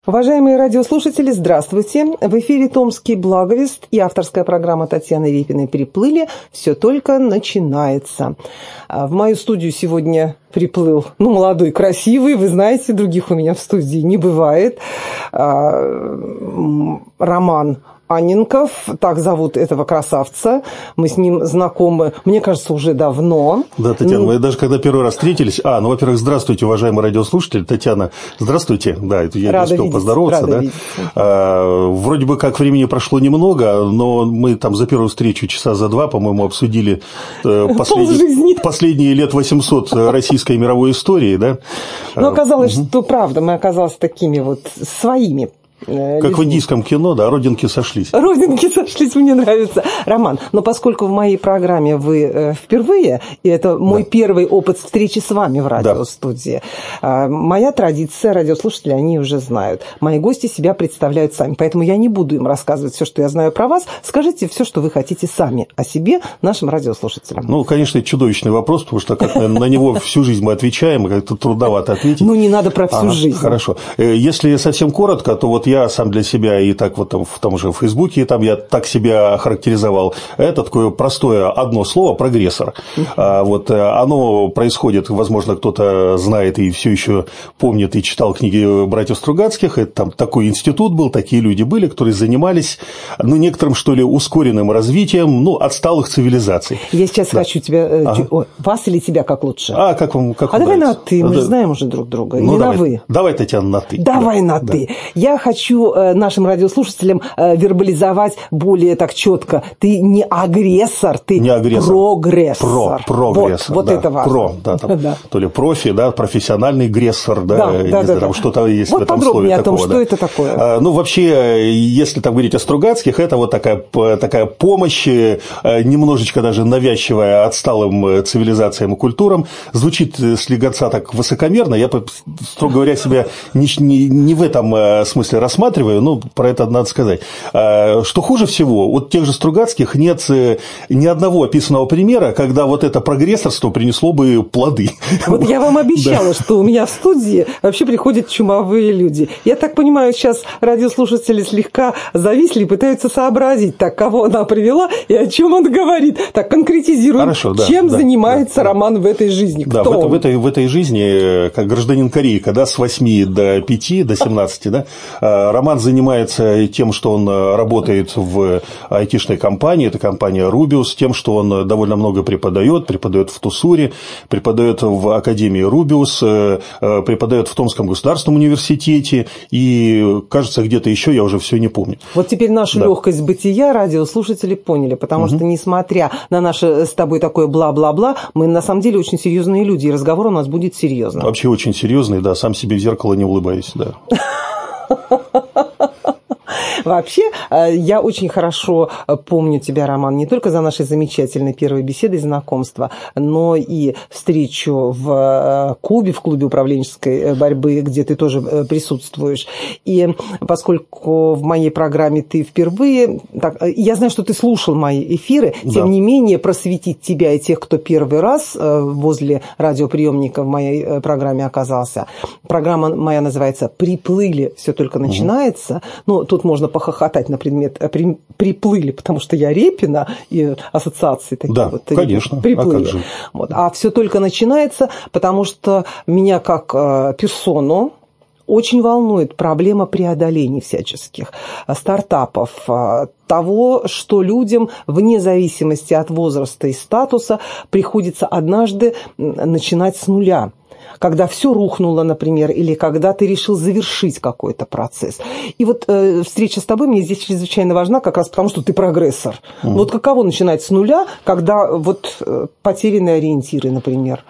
Уважаемые радиослушатели, здравствуйте! В эфире «Томский благовест» и авторская программа Татьяны Репиной «Приплыли». Все только начинается. В мою студию сегодня приплыл, молодой, красивый, вы знаете, других у меня в студии не бывает. Роман Анненков, так зовут этого красавца. Мы с ним знакомы, мне кажется, уже давно. Да, Татьяна, мы даже когда первый раз встретились... во-первых, здравствуйте, уважаемые радиослушатели. Татьяна, здравствуйте. Да, это я не успел поздороваться. Да? Вроде бы как времени прошло немного, но мы там за первую встречу часа за два, по-моему, обсудили последние лет 800 российской мировой истории. Да? Но оказалось, что правда, мы оказались такими вот своими. Как в индийском кино, да, родинки сошлись. Родинки сошлись, мне нравится. Роман, но поскольку в моей программе вы впервые, и это мой первый опыт встречи с вами в радиостудии, моя традиция, радиослушатели, они уже знают. Мои гости себя представляют сами, поэтому я не буду им рассказывать все, что я знаю про вас. Скажите все, что вы хотите сами о себе нашим радиослушателям. Конечно, это чудовищный вопрос, потому что как на него всю жизнь мы отвечаем, и как-то трудновато ответить. Не надо про всю жизнь. Хорошо. Если совсем коротко, то вот я сам для себя и так вот там, в том же Фейсбуке там я так себя характеризовал. Это такое простое одно слово – прогрессор. Оно происходит, возможно, кто-то знает и все еще помнит и читал книги братьев Стругацких. Это там такой институт был, такие люди были, которые занимались некоторым, что ли, ускоренным развитием отсталых цивилизаций. Я сейчас хочу тебя, вас или тебя, как лучше? Как вам давай на «ты», мы же знаем уже друг друга. Не на «вы». Давай, Татьяна, на «ты». Давай на «ты». Я хочу нашим радиослушателям вербализовать более так четко. Ты не агрессор, ты прогрессор. Прогрессор. Вот это важно. То ли профи, профессиональный грессор, что-то есть в этом слове. Подробнее о том, что это такое. Вообще, если так говорить о Стругацких, это вот такая помощь, немножечко даже навязчивая отсталым цивилизациям и культурам. Звучит слегка так высокомерно. Я, строго говоря, себя не в этом смысле рассматриваю, про это надо сказать. Что хуже всего, вот тех же Стругацких нет ни одного описанного примера, когда вот это прогрессорство принесло бы плоды. Вот я вам обещала, что у меня в студии вообще приходят чумовые люди. Я так понимаю, сейчас радиослушатели слегка зависли и пытаются сообразить, кого она привела и о чем он говорит. Так, конкретизируем, чем занимается Роман в этой жизни. Кто он? В этой жизни, как гражданин Кореи, с 8 до 5, до 17, Роман занимается тем, что он работает в айтишной компании, это компания Rubius, тем, что он довольно много преподает в ТУСУРе, преподает в Академии Rubius, преподает в Томском государственном университете и, кажется, где-то еще, я уже все не помню. Вот теперь нашу легкость бытия радиослушатели поняли, потому что, несмотря на наше с тобой такое бла-бла-бла, мы на самом деле очень серьезные люди, и разговор у нас будет серьезный. Вообще очень серьезный, сам себе в зеркало не улыбаюсь, Вообще, я очень хорошо помню тебя, Роман, не только за нашей замечательной первой беседой и знакомства, но и встречу в клубе управленческой борьбы, где ты тоже присутствуешь. И поскольку в моей программе ты впервые... я знаю, что ты слушал мои эфиры, тем не менее просветить тебя и тех, кто первый раз возле радиоприемника в моей программе оказался. Программа моя называется «Приплыли. Все только начинается». Тут можно похохотать на предмет «приплыли», потому что я Репина, и ассоциации такие конечно. «приплыли». А все только начинается, потому что меня как персону очень волнует проблема преодоления всяческих стартапов, того, что людям, вне зависимости от возраста и статуса, приходится однажды начинать с нуля. Когда все рухнуло, например, или когда ты решил завершить какой-то процесс. И встреча с тобой мне здесь чрезвычайно важна, как раз потому, что ты прогрессор. Каково начинать с нуля, когда потеряны ориентиры, например?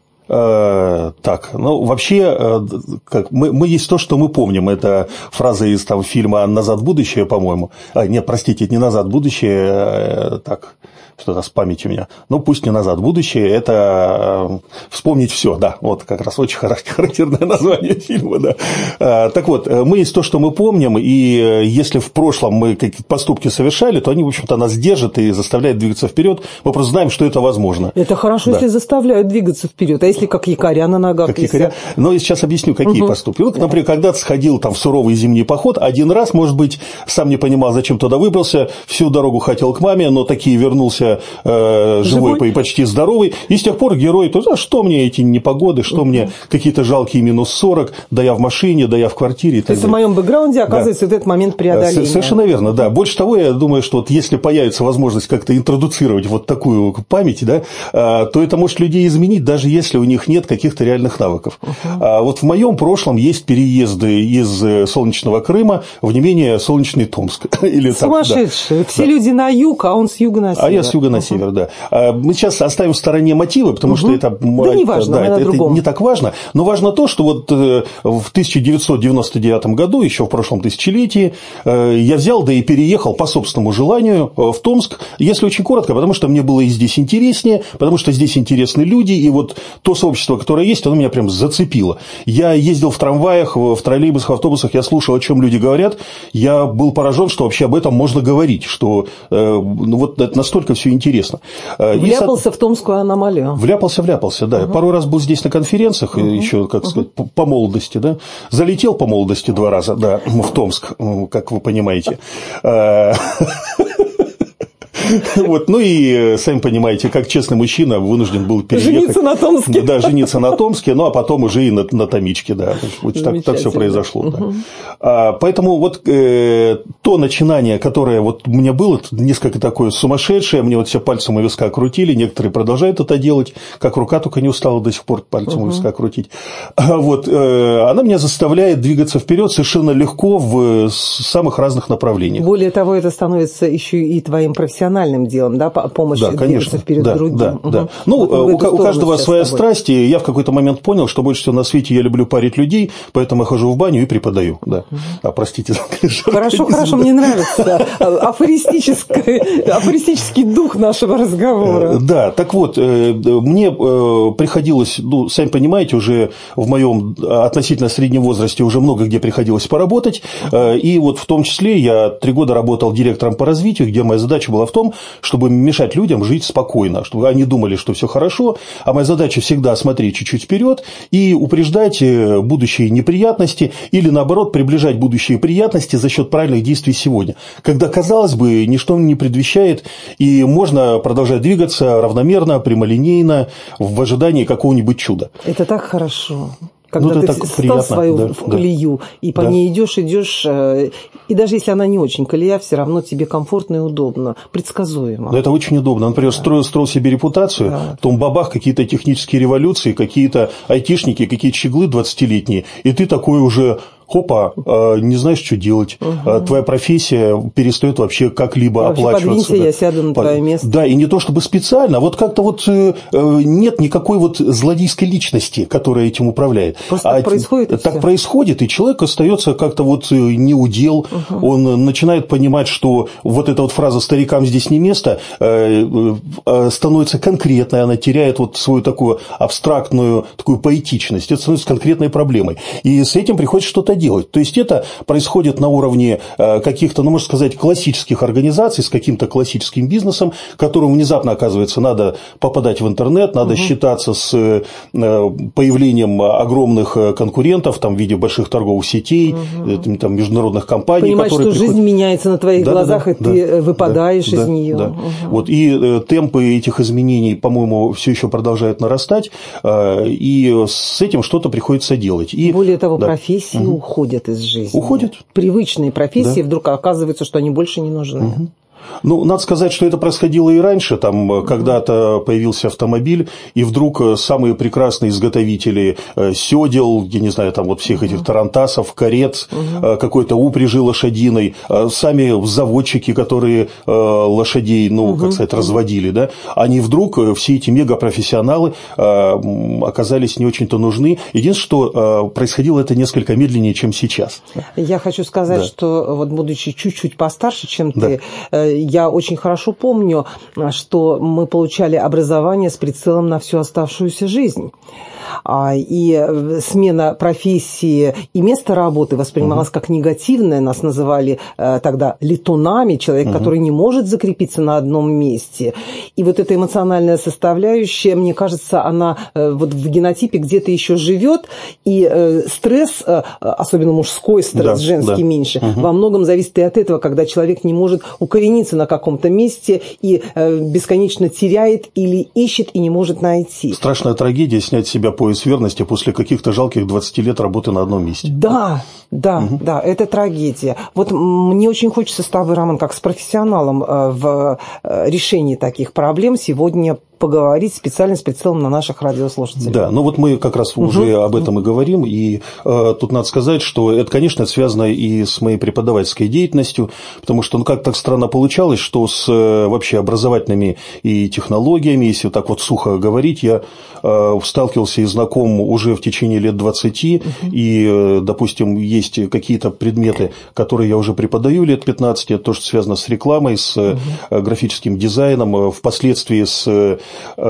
Вообще, мы есть то, что мы помним. Это фраза из фильма «Назад в будущее», по-моему. Нет, простите, это не «Назад в будущее», что-то с памятью у меня. Ну, пусть не «Назад в будущее», это «Вспомнить все», да, вот как раз очень характерное название фильма, да. Так вот, мы есть то, что мы помним, и если в прошлом мы какие-то поступки совершали, то они, в общем-то, нас держат и заставляют двигаться вперед. Мы просто знаем, что это возможно. Это хорошо, если заставляют двигаться вперед, а если как якоря на ногах? Как якоря? Но я сейчас объясню, какие поступки. Ну, например, когда ты сходил там в суровый зимний поход, один раз, может быть, сам не понимал, зачем туда выбрался, всю дорогу хотел к маме, но таки вернулся живой и почти здоровый, и с тех пор герой, то что мне эти непогоды, что мне какие-то жалкие минус 40, да я в машине, да я в квартире и так далее. То есть в моем бэкграунде оказывается вот этот момент преодоления. Совершенно верно, да. Больше того, я думаю, что вот если появится возможность как-то интродуцировать вот такую память, да, то это может людей изменить, даже если у них нет каких-то реальных навыков. Вот в моем прошлом есть переезды из солнечного Крыма в не менее солнечный Томск. Сумасшедшие. Все люди на юг, а он с юга на север. А я с юга на север, да. Мы сейчас оставим в стороне мотивы, потому что это, не важно, это не так важно. Но важно то, что вот в 1999 году, еще в прошлом тысячелетии, я взял, да и переехал по собственному желанию в Томск, если очень коротко, потому что мне было и здесь интереснее, потому что здесь интересны люди, и вот то сообщество, которое есть, оно меня прям зацепило. Я ездил в трамваях, в троллейбусах, в автобусах, я слушал, о чем люди говорят, я был поражен, что вообще об этом можно говорить, что вот это настолько все интересно. Вляпался в томскую аномалию. Вляпался, да. Пару раз был здесь на конференциях, еще, как сказать, по молодости, да. Залетел по молодости 2 раза, да, в Томск, как вы понимаете. Вот, ну и, сами понимаете, как честный мужчина вынужден был переехать. Жениться на Томске. Да, жениться на Томске, ну а потом уже и на Томичке, да. Вот так все произошло. Да. Поэтому вот то начинание, которое вот у меня было, несколько такое сумасшедшее, мне вот все пальцем у виска крутили, некоторые продолжают это делать, как рука только не устала до сих пор пальцем у виска крутить. Вот, она меня заставляет двигаться вперед совершенно легко в самых разных направлениях. Более того, это становится еще и твоим профессиональным делом, да, помощь двигаться вперед другим. Да. Ну, у каждого своя страсть, и я в какой-то момент понял, что больше всего на свете я люблю парить людей, поэтому я хожу в баню и преподаю. Да. Простите за Хорошо, мне нравится афористический дух нашего разговора. Да, так вот, мне приходилось, ну, сами понимаете, уже в моем относительно среднем возрасте уже много где приходилось поработать, и вот в том числе я 3 года работал директором по развитию, где моя задача была в том, чтобы мешать людям жить спокойно, чтобы они думали, что все хорошо, а моя задача всегда смотреть чуть-чуть вперед и упреждать будущие неприятности или, наоборот, приближать будущие приятности за счет правильных действий сегодня, когда, казалось бы, ничто не предвещает, и можно продолжать двигаться равномерно, прямолинейно, в ожидании какого-нибудь чуда. Это так хорошо. Когда ты стал свою в колею, и по ней идешь, и даже если она не очень колея, все равно тебе комфортно и удобно, предсказуемо. Да, это очень удобно. Например, строил себе репутацию, потом бабах, какие-то технические революции, какие-то айтишники, какие-то щеглы 20-летние, и ты такой уже... Хопа, не знаешь, что делать, твоя профессия перестает вообще как-либо оплачиваться. Подвинься, я сяду на твое место. Да, и не то чтобы специально, а вот как-то вот нет никакой вот злодейской личности, которая этим управляет. Просто так происходит. Так происходит, и человек остается как-то вот неудел, он начинает понимать, что вот эта вот фраза «старикам здесь не место» становится конкретной, она теряет вот свою такую абстрактную, такую поэтичность, это становится конкретной проблемой. И с этим приходится что-то делать. То есть это происходит на уровне каких-то, ну, можно сказать, классических организаций с каким-то классическим бизнесом, которому внезапно, оказывается, надо попадать в интернет, надо считаться с появлением огромных конкурентов там, в виде больших торговых сетей, там, международных компаний. Понимаешь, что жизнь меняется на твоих глазах, и ты выпадаешь из нее. Да. Вот, и темпы этих изменений, по-моему, все еще продолжают нарастать, и с этим что-то приходится делать. И, более того, профессии уходят из жизни. Уходят. Привычные профессии, вдруг оказывается, что они больше не нужны. Ну, надо сказать, что это происходило и раньше. Там когда-то появился автомобиль, и вдруг самые прекрасные изготовители сёдел, я не знаю, там вот всех этих тарантасов, карет, какой-то упряжи лошадиной, сами заводчики, которые лошадей, ну, как сказать, разводили, да, они вдруг, все эти мегапрофессионалы, оказались не очень-то нужны. Единственное, что происходило это несколько медленнее, чем сейчас. Я хочу сказать, что вот будучи чуть-чуть постарше, чем ты, я очень хорошо помню, что мы получали образование с прицелом на всю оставшуюся жизнь. И смена профессии и места работы воспринималась как негативная. Нас называли тогда летунами, человек, который не может закрепиться на одном месте. И вот эта эмоциональная составляющая, мне кажется, она вот в генотипе где-то еще живет. И стресс, особенно мужской стресс, женский меньше, во многом зависит и от этого, когда человек не может укорениться на каком-то месте и бесконечно теряет или ищет и не может найти. Страшная трагедия снять с себя пояс верности после каких-то жалких 20 лет работы на одном месте. Да, это трагедия. Вот мне очень хочется с тобой, Роман, как с профессионалом в решении таких проблем сегодня поговорить специально с прицелом на наших радиослушателей. Да, ну вот мы как раз уже об этом и говорим, и тут надо сказать, что это, конечно, связано и с моей преподавательской деятельностью, потому что, как так странно получалось, что с вообще образовательными и технологиями, если вот так вот сухо говорить, я сталкивался и знаком уже в течение лет 20, и, допустим, есть какие-то предметы, которые я уже преподаю лет 15, это то, что связано с рекламой, с графическим дизайном, впоследствии с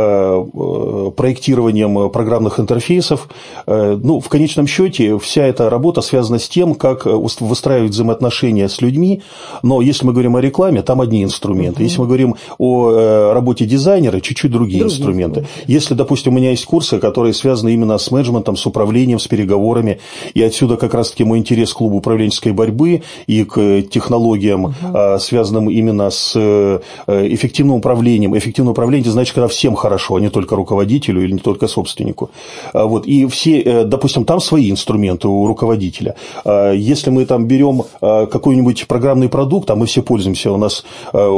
проектированием программных интерфейсов. Ну, в конечном счете, вся эта работа связана с тем, как выстраивать взаимоотношения с людьми, но если мы говорим о рекламе, там одни инструменты. Если мы говорим о работе дизайнера, чуть-чуть другие инструменты. Если, допустим, у меня есть курсы, которые связаны именно с менеджментом, с управлением, с переговорами, и отсюда как раз-таки мой интерес к клубу управленческой борьбы и к технологиям, связанным именно с эффективным управлением. Эффективное управление, значит, когда всем хорошо, а не только руководителю или не только собственнику. Вот. И все, допустим, там свои инструменты у руководителя. Если мы там берем какой-нибудь программный продукт, а мы все пользуемся, у нас,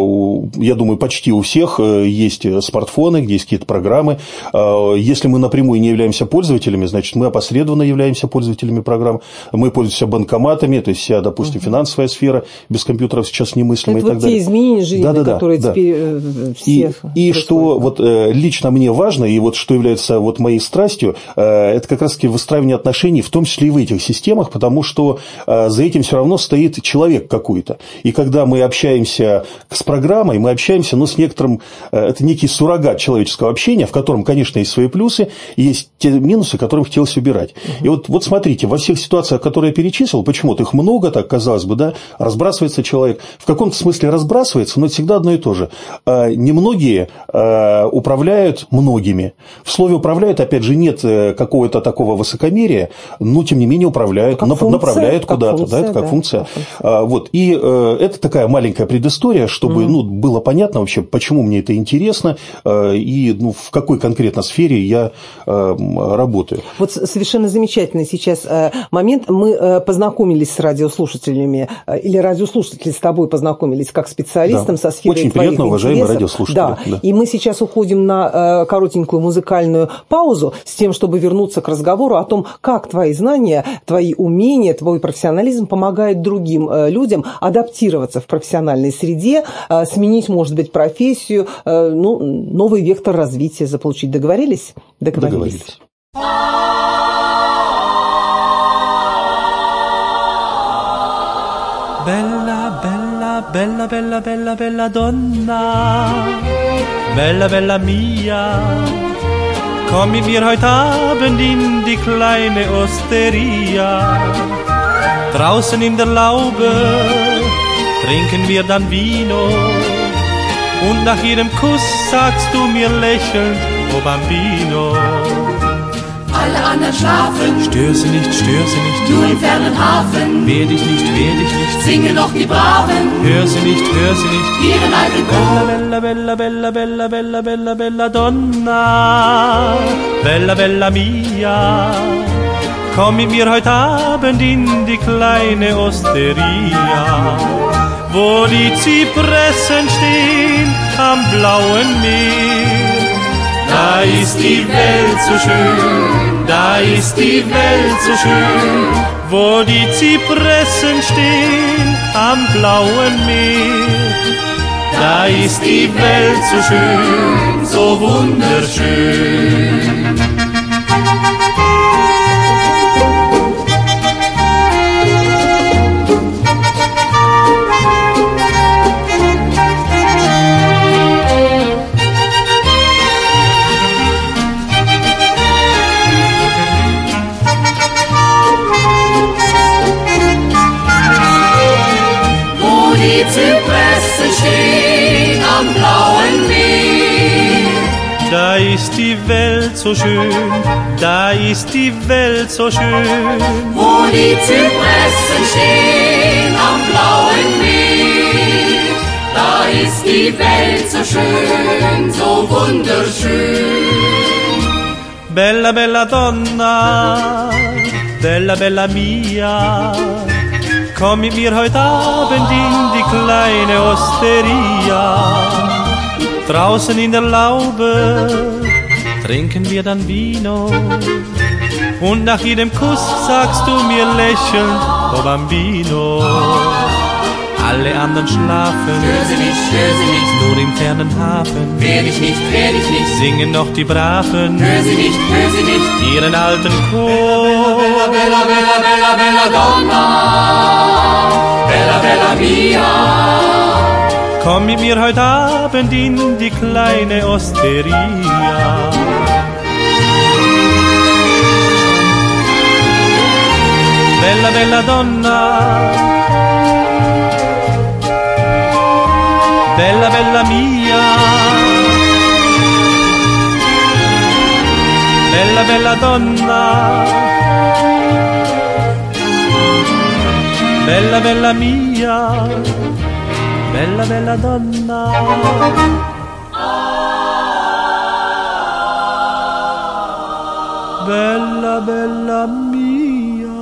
я думаю, почти у всех есть смартфоны, где есть какие-то программы. Если мы напрямую не являемся пользователями, значит, мы опосредованно являемся пользователями программ. Мы пользуемся банкоматами, то есть вся, допустим, финансовая сфера без компьютеров сейчас немыслима и так далее. Это вот те изменения жизни, которые теперь все... И что вот лично мне важно, и вот что является вот моей страстью, это как раз-таки выстраивание отношений, в том числе и в этих системах, потому что за этим все равно стоит человек какой-то. И когда мы общаемся с программой, мы общаемся, ну, с некоторым, это некий суррогат человеческого общения, в котором, конечно, есть свои плюсы, и есть те минусы, которые хотелось убирать. И вот смотрите, во всех ситуациях, которые я перечислил, почему-то их много, так казалось бы, да, разбрасывается человек. В каком-то смысле разбрасывается, но это всегда одно и то же. Немногие управляют многими. В слове «управляют», опять же, нет какого-то такого высокомерия, но, тем не менее, управляют, направляют куда-то. Да, это как функция. Вот. И это такая маленькая предыстория, чтобы было понятно вообще, почему мне это интересно и в какой конкретно сфере я работаю. Вот совершенно замечательный сейчас момент. Мы познакомились с радиослушателями, или радиослушатели с тобой познакомились как специалистом со сферой очень твоих приятно, уважаемые радиослушатели. Да. И мы сейчас уходим на коротенькую музыкальную паузу с тем, чтобы вернуться к разговору о том, как твои знания, твои умения, твой профессионализм помогает другим людям адаптироваться в профессиональной среде, сменить, может быть, профессию, новый вектор развития заполучить. Договорились? Договорились. Bella, bella, bella, bella, bella, bella donna, bella, bella mia, komm mit mir heute Abend in die kleine Osteria. Draußen in der Laube trinken wir dann Vino und nach jedem Kuss sagst du mir lächelnd, oh Bambino. Alle anderen schlafen, stör sie nicht, nur im fernen Hafen. Wehr dich nicht, singen doch die Braven. Hör sie nicht, ihren alten Chor. Bella, bella, bella, bella, bella, bella, bella donna, bella, bella mia, komm mit mir heute Abend in die kleine Osteria, wo die Zypressen stehen am blauen Meer. Da ist die Welt so schön, da ist die Welt so schön, wo die Zypressen stehen am blauen Meer. Da ist die Welt so schön, so wunderschön. Zypressen stehen am blauen Meer. Da ist die Welt so schön, da ist die Welt so schön. Wo die Zypressen stehen am blauen Meer. Da ist die Welt so schön, so wunderschön. Bella, bella donna, bella, bella mia, komm mit mir heute Abend in die kleine Osteria. Draußen in der Laube trinken wir dann Vino und nach jedem Kuss sagst du mir lächelnd, oh Bambino. Alle anderen schlafen, Hör sie nicht, nur im fernen Hafen. werd ich nicht, Singen noch die Braven, hör sie nicht, ihren alten Chor. Bella, bella, bella, bella, bella donna, bella, bella mia. Komm mit mir heute Abend in die kleine Osteria. Bella, bella donna, bella, bella mia. Bella, bella donna, bella, bella mia. Bella, bella donna. Bella, bella mia.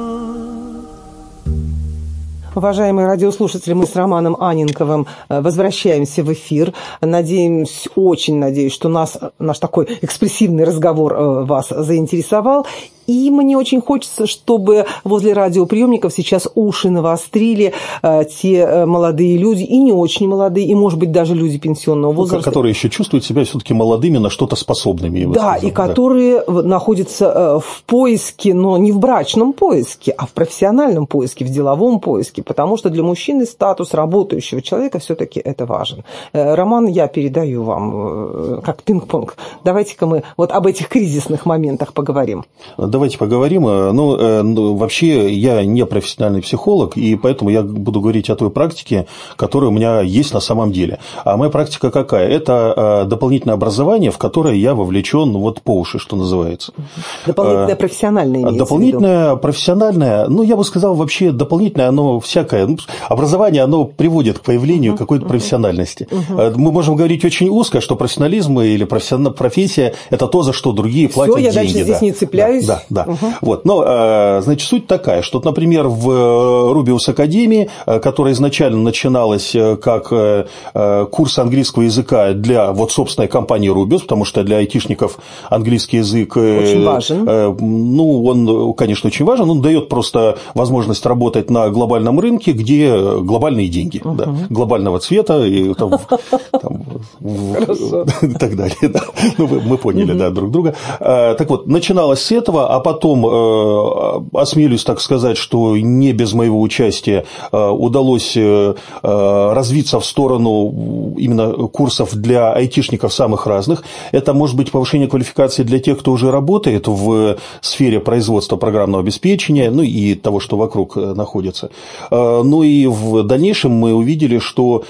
Уважаемые радиослушатели, мы с Романом Анненковым возвращаемся в эфир. Надеюсь, очень надеюсь, что наш такой экспрессивный разговор вас заинтересовал. И мне очень хочется, чтобы возле радиоприемников сейчас уши навострили те молодые люди, и не очень молодые, и, может быть, даже люди пенсионного возраста. Которые еще чувствуют себя все-таки молодыми, на что-то способными. Да, и которые находятся в поиске, но не в брачном поиске, а в профессиональном поиске, в деловом поиске, потому что для мужчины статус работающего человека все-таки это важен. Роман, я передаю вам как пинг-понг. Давайте-ка мы вот об этих кризисных моментах поговорим. Давайте поговорим. Ну, вообще, я не профессиональный психолог, и поэтому я буду говорить о той практике, которая у меня есть на самом деле. А моя практика какая? Это дополнительное образование, в которое я вовлечен вот по уши, что называется. Дополнительное профессиональное имеется дополнительное профессиональное, ну, я бы сказал, вообще дополнительное, оно всякое. Образование, оно приводит к появлению какой-то профессиональности. Мы можем говорить очень узко, что профессионализм или профессия – это то, за что другие платят деньги. Я дальше здесь не цепляюсь. Да. Вот. Но, значит, суть такая, что, например, в Рубиус Академии, которая изначально начиналась как курс английского языка для вот собственной компании Рубиус, потому что для айтишников английский язык очень важен. Ну, он, конечно, очень важен, он дает просто возможность работать на глобальном рынке, где глобальные деньги, да, глобального цвета и так далее. Да. Ну, мы поняли, да, друг друга. Так вот, начиналось с этого, а потом, осмелюсь так сказать, что не без моего участия удалось развиться в сторону именно курсов для айтишников самых разных. Это может быть повышение квалификации для тех, кто уже работает в сфере производства программного обеспечения, ну и того, что вокруг находится. Ну и в дальнейшем мы увидели, что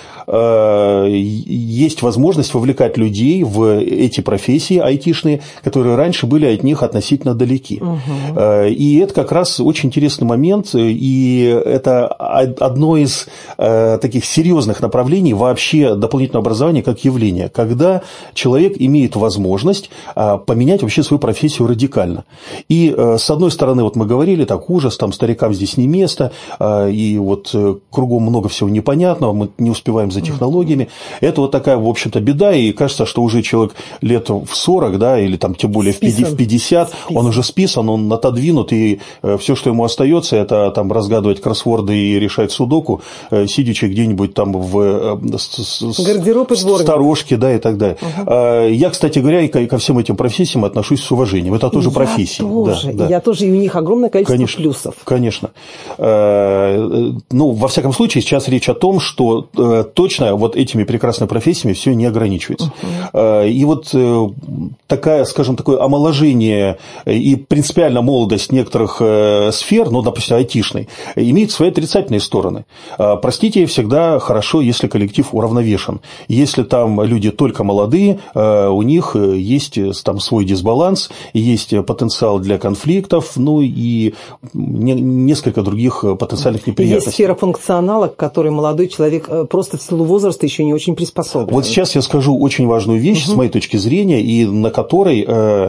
есть возможность вовлекать людей в эти профессии айтишные, которые раньше были от них относительно далеки. И это как раз очень интересный момент, и это одно из таких серьезных направлений вообще дополнительного образования как явление, когда человек имеет возможность поменять вообще свою профессию радикально. И с одной стороны, вот мы говорили, так ужас, там старикам здесь не место, и вот кругом много всего непонятного, мы не успеваем за технологиями. Это вот такая, в общем-то, беда, и кажется, что уже человек лет в 40, да, или там тем более в 50, он уже списан, он отодвинут, и все, что ему остается, это там разгадывать кроссворды и решать судоку, сидячи где-нибудь там в сторожке, да, и так далее. Я, кстати говоря, ко всем этим профессиям отношусь с уважением. Это тоже профессии. Я тоже, и у них огромное количество плюсов. Конечно. ну, во всяком случае, сейчас речь о том, что точно вот этими прекрасными профессиями все не ограничивается. И вот такая, скажем, такое омоложение и принципиально молодость некоторых сфер, ну, допустим, айтишной, имеет свои отрицательные стороны. Простите, всегда хорошо, если коллектив уравновешен. Если там люди только молодые, у них есть там свой дисбаланс, есть потенциал для конфликтов, ну и несколько других потенциальных неприятностей. Есть сфера функционала, к которой молодой человек просто в силу возраста еще не очень приспособлен. Вот сейчас я скажу очень важную вещь с моей точки зрения, и на которой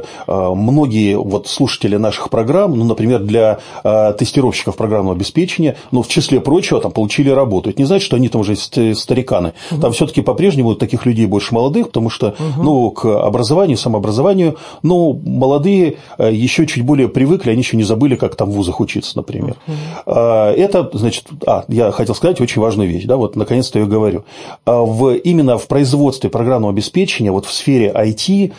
многие вот слушатели наших программ, ну, например, для тестировщиков программного обеспечения, ну, в числе прочего, там, получили работу. Это не значит, что они там уже стариканы. Там все-таки по-прежнему таких людей больше молодых, потому что, ну, к образованию, самообразованию, ну, молодые еще чуть более привыкли, они еще не забыли, как там в вузах учиться, например. Это, значит, я хотел сказать очень важную вещь, да, вот наконец-то я говорю. Именно в производстве программного обеспечения, вот в сфере IT,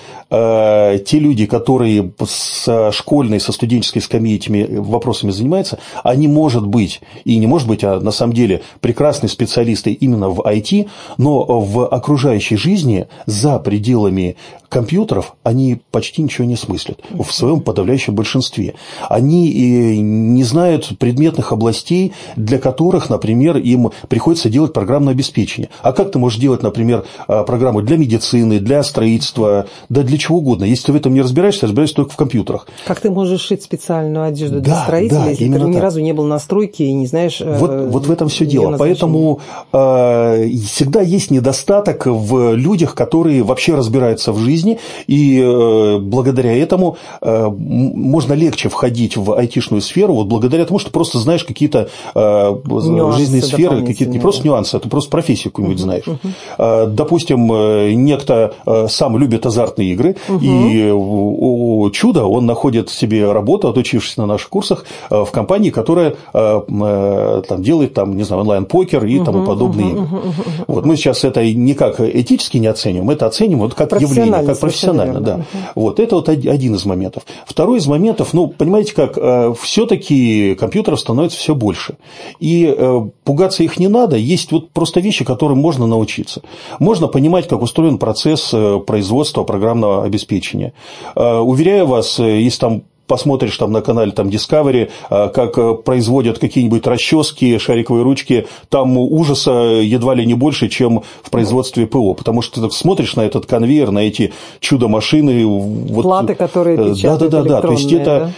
те люди, которые с школьной, со студенческой скамьи этими вопросами занимаются, они, может быть, и не может быть, а на самом деле прекрасные специалисты именно в IT, но в окружающей жизни за пределами компьютеров они почти ничего не смыслят в своем подавляющем большинстве. Они не знают предметных областей, для которых, например, им приходится делать программное обеспечение. А как ты можешь делать, например, программу для медицины, для строительства, да для чего угодно? Если ты в этом не разбираешься, разбираешься только в компьютерах. Как ты можешь шить специальную одежду для строителя, если ты ни разу не был на стройке и не знаешь... Вот в этом все дело. Поэтому всегда есть недостаток в людях, которые вообще разбираются в жизни, и благодаря этому можно легче входить в айтишную сферу, вот благодаря тому, что просто знаешь какие-то жизненные сферы, какие-то не просто нюансы, а ты просто профессию какую-нибудь знаешь. Допустим, некто сам любит азартные игры, и чудо, он находит себе работу, отучившись на наших курсах, в компании, которая там, делает там, не знаю, онлайн-покер и тому подобные игры. Вот мы сейчас это никак этически не оцениваем, это оцениваем вот как явление, как профессионально, да. Вот это вот один из моментов. Второй из моментов, ну, понимаете как, все-таки компьютеров становится все больше. И пугаться их не надо, есть вот просто вещи, которым можно научиться. Можно понимать, как устроен процесс производства программного обеспечения. Уверяю вас, если там посмотришь там на канале там, Discovery, как производят какие-нибудь расчески, шариковые ручки, там ужаса едва ли не больше, чем в производстве ПО. Потому что ты смотришь на этот конвейер, на эти чудо-машины. Платы, которые печатают электронные. То есть это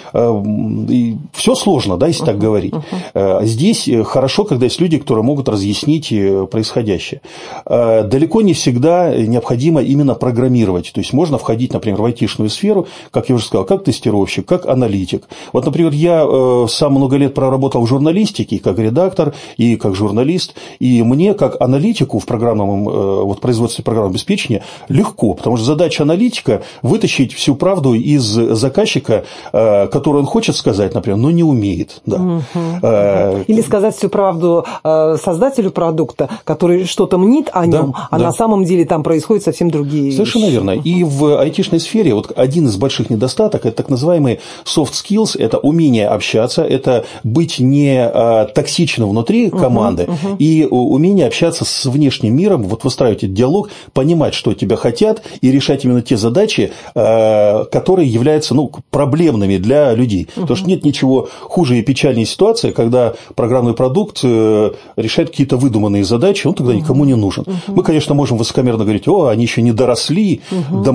все сложно, да, если так говорить. Здесь хорошо, когда есть люди, которые могут разъяснить происходящее. Далеко не всегда необходимо именно программировать. То есть можно входить, например, в айтишную сферу, как я уже сказал, как тестировщик, как аналитик. Вот, например, я сам много лет проработал в журналистике, как редактор и как журналист, и мне, как аналитику в программном, вот, производстве программного обеспечения легко, потому что задача аналитика – вытащить всю правду из заказчика, которую он хочет сказать, например, но не умеет. Да. Или сказать всю правду создателю продукта, который что-то мнит о нем, на самом деле там происходят совсем другие вещи. Совершенно верно. И в айтишной сфере вот один из больших недостатков – это так называемые soft skills, это умение общаться, это быть не токсичным внутри команды и умение общаться с внешним миром, вот выстраивать этот диалог, понимать, что тебя хотят, и решать именно те задачи, которые являются проблемными для людей. Потому что нет ничего хуже и печальнее ситуации, когда программный продукт решает какие-то выдуманные задачи, он тогда никому не нужен. Мы, конечно, можем высокомерно говорить, они еще не доросли до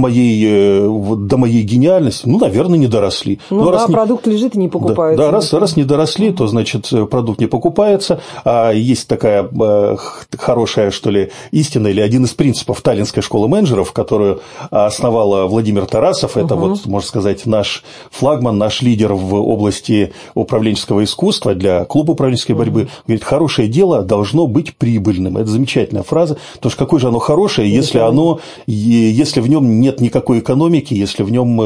моей гениальности. Ну, наверное, не доросли. Продукт лежит и не покупается. Да, раз не доросли, то, значит, продукт не покупается. А есть такая хорошая, что ли, истина или один из принципов Таллинской школы менеджеров, которую основал Владимир Тарасов. Это, вот, можно сказать, наш флагман, наш лидер в области управленческого искусства для клуба управленческой борьбы. Говорит, хорошее дело должно быть прибыльным. Это замечательная фраза. Потому что какое же оно хорошее, если в нем нет никакой экономики, если в нем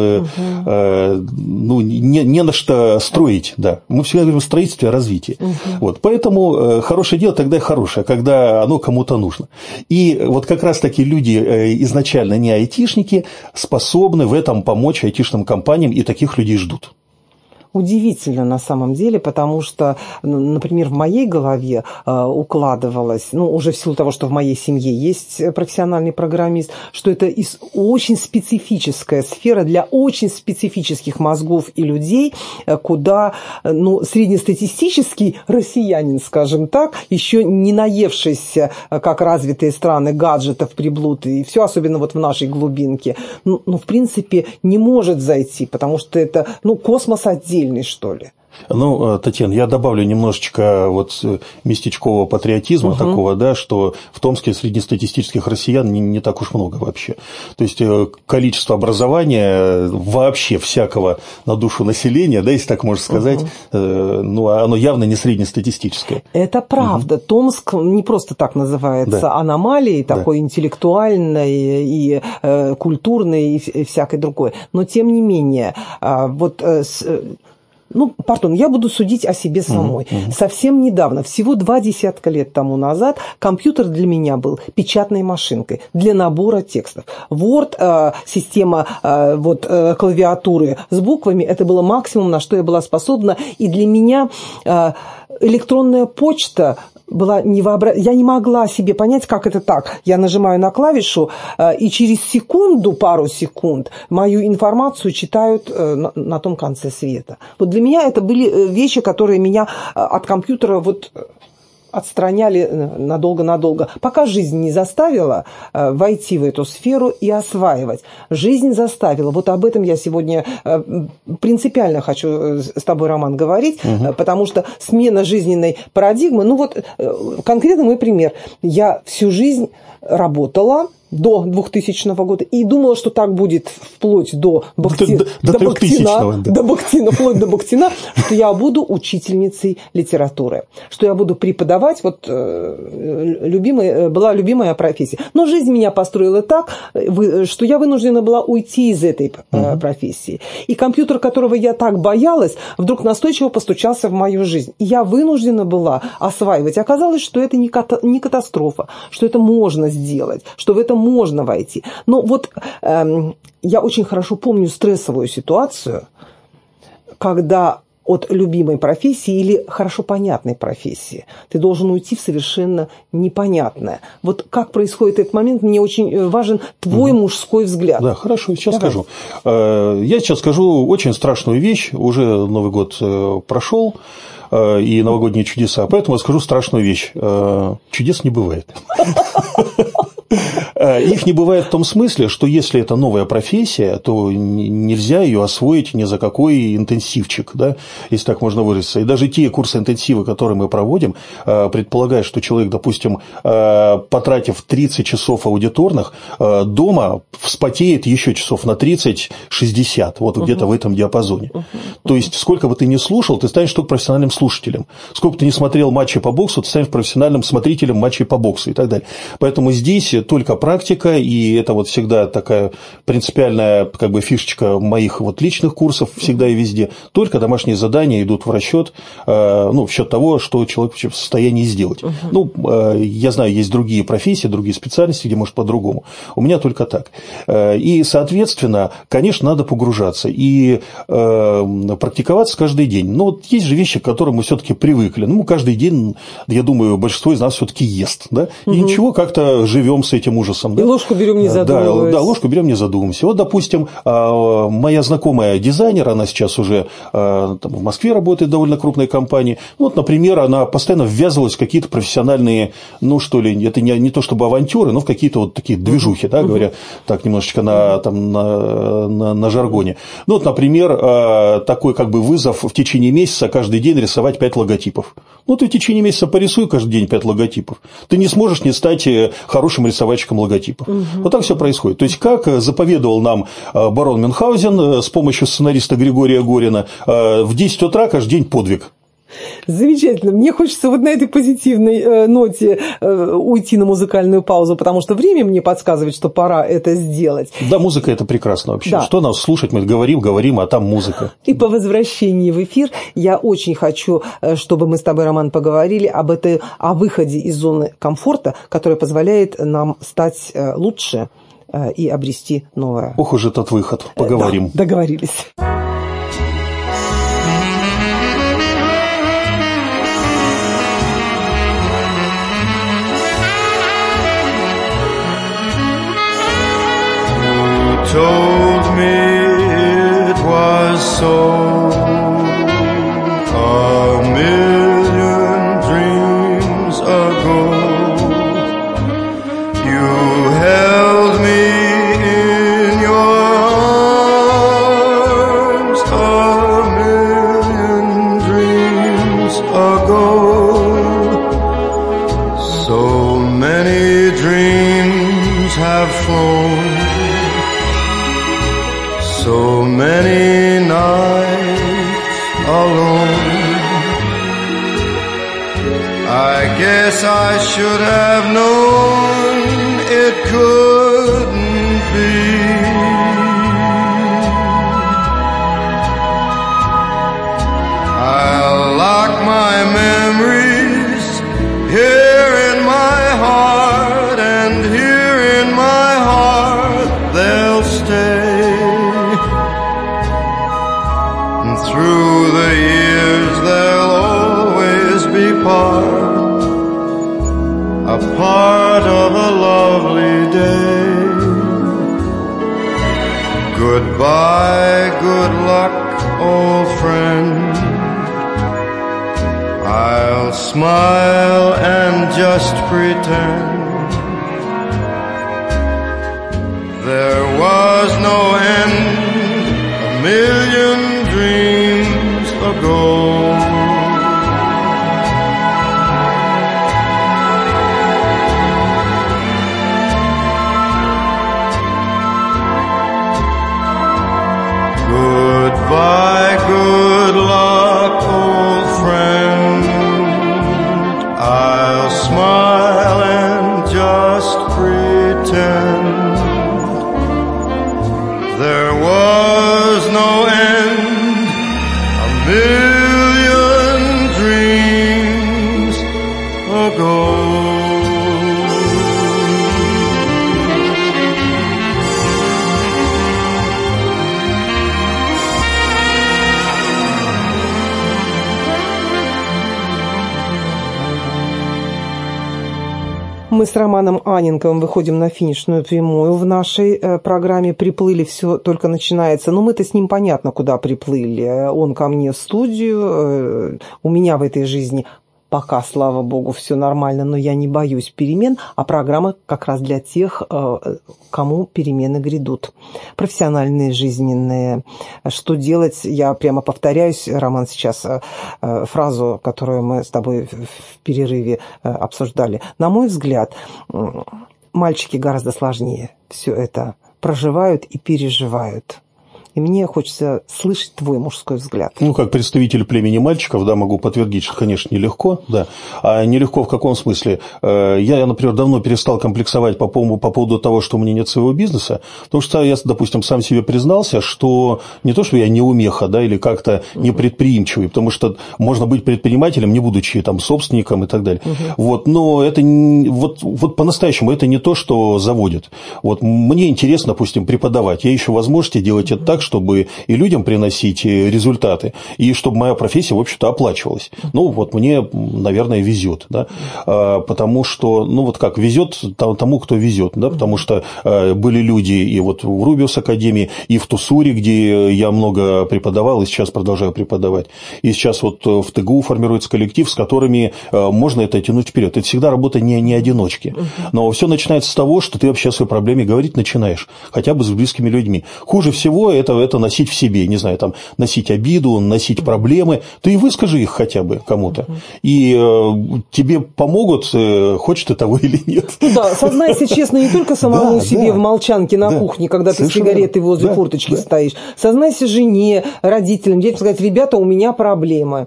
не на что строить, да. Мы всегда говорим о строительстве, о развитии. Вот. Поэтому хорошее дело тогда и хорошее, когда оно кому-то нужно. И вот как раз-таки люди изначально не айтишники способны в этом помочь айтишным компаниям, и таких людей ждут. удивительно на самом деле, потому что, например, в моей голове укладывалось, уже в силу того, что в моей семье есть профессиональный программист, что это очень специфическая сфера для очень специфических мозгов и людей, куда среднестатистический россиянин, скажем так, еще не наевшийся, как развитые страны, гаджетов, приблуд и все, особенно вот в нашей глубинке, в принципе, не может зайти, потому что это, космос отдельный, что ли. Татьяна, я добавлю немножечко местечкового патриотизма такого, да, что в Томске среднестатистических россиян не так уж много вообще. То есть количество образования вообще всякого на душу населения, да, если так можно сказать, оно явно не среднестатистическое. Это правда. Томск не просто так называется аномалией, такой интеллектуальной и культурной и всякой другой. Но тем не менее, я буду судить о себе самой. Совсем недавно, всего 20 лет тому назад, компьютер для меня был печатной машинкой для набора текстов. Word, система клавиатуры с буквами, это было максимум, на что я была способна. И для меня электронная почта была я не могла себе понять, как это так. Я нажимаю на клавишу, и через пару секунд, мою информацию читают на том конце света. Вот для меня это были вещи, которые меня от компьютера отстраняли надолго-надолго, пока жизнь не заставила войти в эту сферу и осваивать. Жизнь заставила. Вот об этом я сегодня принципиально хочу с тобой, Роман, говорить, потому что смена жизненной парадигмы, конкретно мой пример. Я всю жизнь работала до 2000 года и думала, что так будет вплоть до Бахтина, вплоть до Бахтина, что я буду учительницей литературы, что я буду преподавать, была любимая профессия. Но жизнь меня построила так, что я вынуждена была уйти из этой профессии. И компьютер, которого я так боялась, вдруг настойчиво постучался в мою жизнь. И я вынуждена была осваивать. Оказалось, что это не катастрофа, что это можно сделать, что в этом можно войти. Но я очень хорошо помню стрессовую ситуацию, когда от любимой профессии или хорошо понятной профессии ты должен уйти в совершенно непонятное. Вот как происходит этот момент, мне очень важен твой мужской взгляд. Да, хорошо, сейчас скажу. Я сейчас скажу очень страшную вещь. Уже Новый год прошел, и новогодние чудеса, поэтому я скажу страшную вещь. Чудес не бывает. Их не бывает в том смысле, что если это новая профессия, то нельзя ее освоить ни за какой интенсивчик, да, если так можно выразиться. И даже те курсы интенсива, которые мы проводим, предполагая, что человек, допустим, потратив 30 часов аудиторных, дома вспотеет еще часов на 30-60, вот где-то в этом диапазоне. То есть, сколько бы ты ни слушал, ты станешь только профессиональным слушателем. Сколько бы ты ни смотрел матчи по боксу, ты станешь профессиональным смотрителем матчей по боксу и так далее. Поэтому здесь только практика, и это всегда такая принципиальная фишечка моих личных курсов всегда и везде. Только домашние задания идут в расчет, в счет того, что человек в состоянии сделать. Я знаю, есть другие профессии, другие специальности, где может по-другому. У меня только так. И, соответственно, конечно, надо погружаться и практиковаться каждый день. Но есть же вещи, к которым мы все-таки привыкли. Каждый день, я думаю, большинство из нас все-таки ест, да? И ничего, как-то живем с этим ужасом. Да? И ложку берем, не задумываясь. Да, ложку берем, не задумываемся. Вот, допустим, моя знакомая дизайнер, она сейчас уже в Москве работает в довольно крупной компании. Например, она постоянно ввязывалась в какие-то профессиональные, это не то чтобы авантюры, но в какие-то такие движухи, да, говоря так немножечко на жаргоне. Например, такой вызов в течение месяца каждый день рисовать 5 логотипов. Ты в течение месяца порисуй каждый день 5 логотипов. Ты не сможешь не стать хорошим рисовальщиком логотипов. Вот так все происходит. То есть, как заповедовал нам барон Мюнхгаузен с помощью сценариста Григория Горина, в 10 утра каждый день подвиг. Замечательно. Мне хочется на этой позитивной ноте уйти на музыкальную паузу, потому что время мне подсказывает, что пора это сделать. Да, музыка – это прекрасно вообще. Да. Что нас слушать? Мы говорим, а там музыка. И по возвращении в эфир я очень хочу, чтобы мы с тобой, Роман, поговорили о выходе из зоны комфорта, которая позволяет нам стать лучше и обрести новое. Ох уж этот выход. Поговорим. Да, договорились. have flown so many nights alone. I guess I should have known it couldn't be. I'll lock my memories here in my heart, and here in my heart they'll stay. And through the years they'll always be a part of a lovely day. Goodbye, good luck, old friend. I'll smile and just pretend there was no end, a million dreams ago. Goodbye, good luck, old friend. I'll smile and just pretend there was no end, a million dreams ago. Мы с Романом Анненковым выходим на финишную прямую в нашей программе «Приплыли», все только начинается. Но мы-то с ним понятно, куда приплыли. Он ко мне в студию, у меня в этой жизни пока, слава богу, все нормально, но я не боюсь перемен, а программа как раз для тех, кому перемены грядут. Профессиональные, жизненные. Что делать? Я прямо повторяюсь, Роман, сейчас фразу, которую мы с тобой в перерыве обсуждали. На мой взгляд, мальчики гораздо сложнее все это проживают и переживают. И мне хочется слышать твой мужской взгляд. Ну, как представитель племени мальчиков, да, могу подтвердить, что, конечно, нелегко, да. А нелегко в каком смысле? Я, например, давно перестал комплексовать по поводу того, что у меня нет своего бизнеса, потому что я, допустим, сам себе признался, что не то, что я неумеха, да, или как-то непредприимчивый, потому что можно быть предпринимателем, не будучи там собственником и так далее. Вот, но это вот по-настоящему это не то, что заводит. Вот, мне интересно, допустим, преподавать. Я ищу возможности делать это так, чтобы и людям приносить результаты, и чтобы моя профессия, в общем-то, оплачивалась. Ну, вот мне, наверное, везет, да, потому что, ну, вот как везет тому, кто везет, да, потому что были люди и вот в Рубиус Академии, и в Тусуре, где я много преподавал, и сейчас продолжаю преподавать, и сейчас вот в ТГУ формируется коллектив, с которыми можно это тянуть вперед. Это всегда работа не одиночки, но все начинается с того, что ты вообще о своей проблеме говорить начинаешь, хотя бы с близкими людьми. Хуже всего это носить в себе, не знаю, там, носить обиду, носить проблемы, ты и выскажи их хотя бы кому-то, и тебе помогут, хочешь ты того или нет. Да, сознайся честно не только самому себе в молчанке на кухне, когда ты с сигаретой возле форточки стоишь, сознайся жене, родителям, детям, сказать: ребята, у меня проблемы.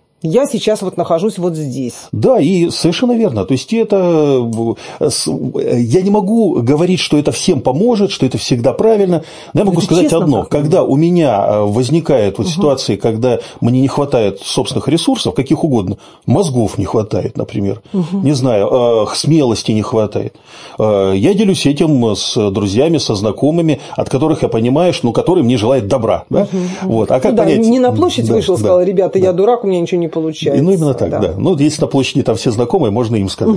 Я сейчас вот нахожусь вот здесь. Да, и совершенно верно. То есть это... Я не могу говорить, что это всем поможет, что это всегда правильно. Но я могу сказать одно. Когда у меня возникает вот ситуация, когда мне не хватает собственных ресурсов, каких угодно, мозгов не хватает, например, не знаю, смелости не хватает, я делюсь этим с друзьями, со знакомыми, от которых я понимаю, что, которые мне желают добра. Да? Вот. А как понять? Не на площадь вышел, сказал: ребята, я дурак, у меня ничего не получается. Ну, именно так, да. Ну, если на площади там все знакомые, можно им сказать,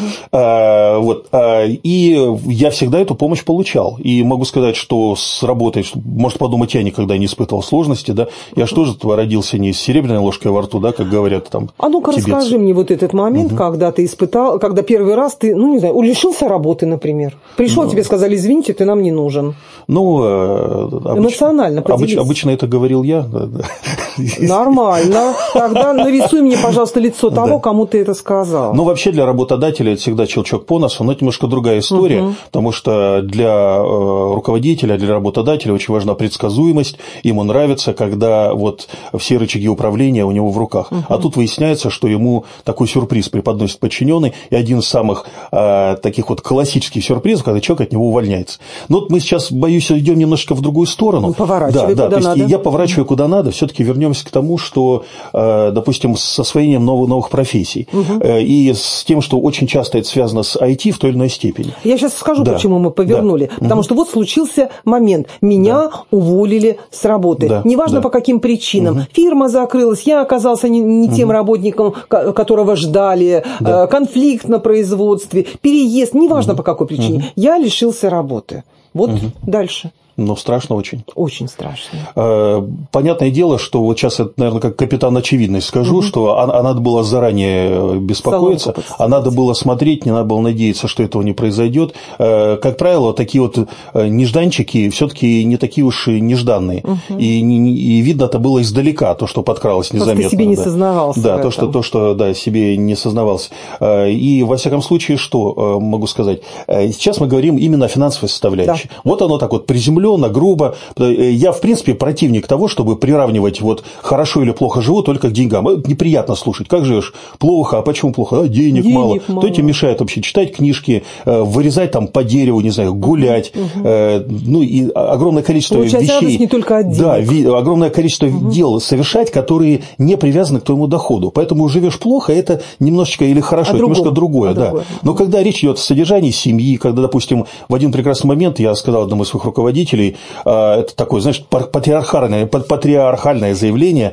и я всегда эту помощь получал. И могу сказать, что с работой, можно подумать, я никогда не испытывал сложности, да. Я же тоже родился не с серебряной ложкой во рту, да, как говорят там. А ну-ка расскажи мне вот этот момент, когда ты испытал, когда первый раз ты, ну, не знаю, лишился работы, например. Пришел, тебе сказали: извините, ты нам не нужен. Ну, эмоционально поделись. Обычно это говорил я. Нормально. Тогда нарисуй мне, пожалуйста, лицо того, кому ты это сказал. Ну, вообще для работодателя это всегда щелчок по носу, но это немножко другая история, потому что для руководителя, для работодателя очень важна предсказуемость, ему нравится, когда вот все рычаги управления у него в руках. А тут выясняется, что ему такой сюрприз преподносит подчиненный, и один из самых таких вот классических сюрпризов, когда человек от него увольняется. Но вот мы сейчас, боюсь, идем немножко в другую сторону. Поворачивай куда то есть надо. Я поворачиваю куда надо, все-таки вернемся к тому, что, допустим, с освоением новых профессий и с тем, что очень часто это связано с IT в той или иной степени. Я сейчас скажу, почему мы повернули. Потому что вот случился момент. Меня уволили с работы. Неважно по каким причинам. Фирма закрылась, я оказался не тем работником, которого ждали, конфликт на производстве, переезд, неважно по какой причине. Я лишился работы. Вот дальше. Ну, страшно очень. Очень страшно. Понятное дело, что вот сейчас это, наверное, как капитан очевидность скажу, что надо было заранее беспокоиться, а надо было смотреть, не надо было надеяться, что этого не произойдет. Как правило, такие вот нежданчики все-таки не такие уж и нежданные. И видно это было издалека, то, что подкралось незаметно. Просто себе не сознавался. Да, то, что себе не сознавался. И, во всяком случае, что могу сказать? Сейчас мы говорим именно о финансовой составляющей. Вот оно так вот приземлено, грубо. Я, в принципе, противник того, чтобы приравнивать вот хорошо или плохо живу только к деньгам. Это неприятно слушать. Как живешь? Плохо. А почему плохо? Денег мало. Кто тебе мешает вообще читать книжки, вырезать там по дереву, не знаю, гулять. Ну, и огромное количество вещей. Не только от денег. Да, огромное количество дел совершать, которые не привязаны к твоему доходу. Поэтому живешь плохо, это немножечко или хорошо, это немножко другое. Но когда речь идет о содержании семьи, когда, допустим, в один прекрасный момент я сказал одному из своих руководителей, это такое, знаешь, патриархальное заявление,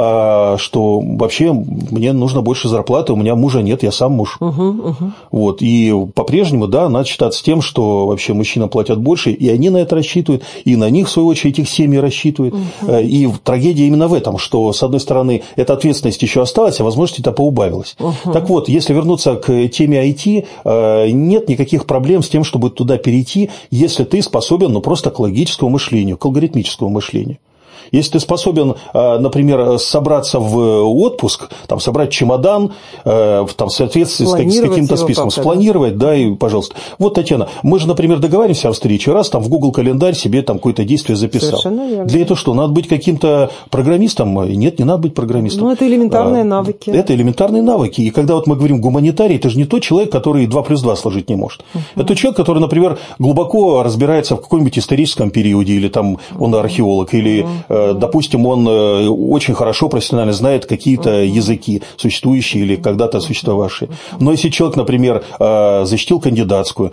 что вообще мне нужно больше зарплаты, у меня мужа нет, я сам муж. Вот. И по-прежнему, да, надо считаться тем, что вообще мужчинам платят больше, и они на это рассчитывают, и на них, в свою очередь, их семьи рассчитывают. И трагедия именно в этом, что, с одной стороны, эта ответственность еще осталась, а возможности-то поубавилась. Так вот, если вернуться к теме IT, нет никаких проблем с тем, чтобы туда перейти, если ты способен, ну, просто к логическому мышлению, к алгоритмическому мышлению. Если ты способен, например, собраться в отпуск, там, собрать чемодан, там, в соответствии с каким-то списком, спланировать, да, и, пожалуйста. Вот, Татьяна, мы же, например, договариваемся о встрече, раз там в Google календарь себе там какое-то действие записал. Для этого что, надо быть каким-то программистом? Нет, не надо быть программистом. Ну, это элементарные навыки. Это элементарные навыки. И когда вот мы говорим гуманитарий, это же не тот человек, который 2 + 2 сложить не может. Это человек, который, например, глубоко разбирается в каком-нибудь историческом периоде, или там он археолог, или допустим, он очень хорошо профессионально знает какие-то языки, существующие или когда-то существовавшие. Но если человек, например, защитил кандидатскую,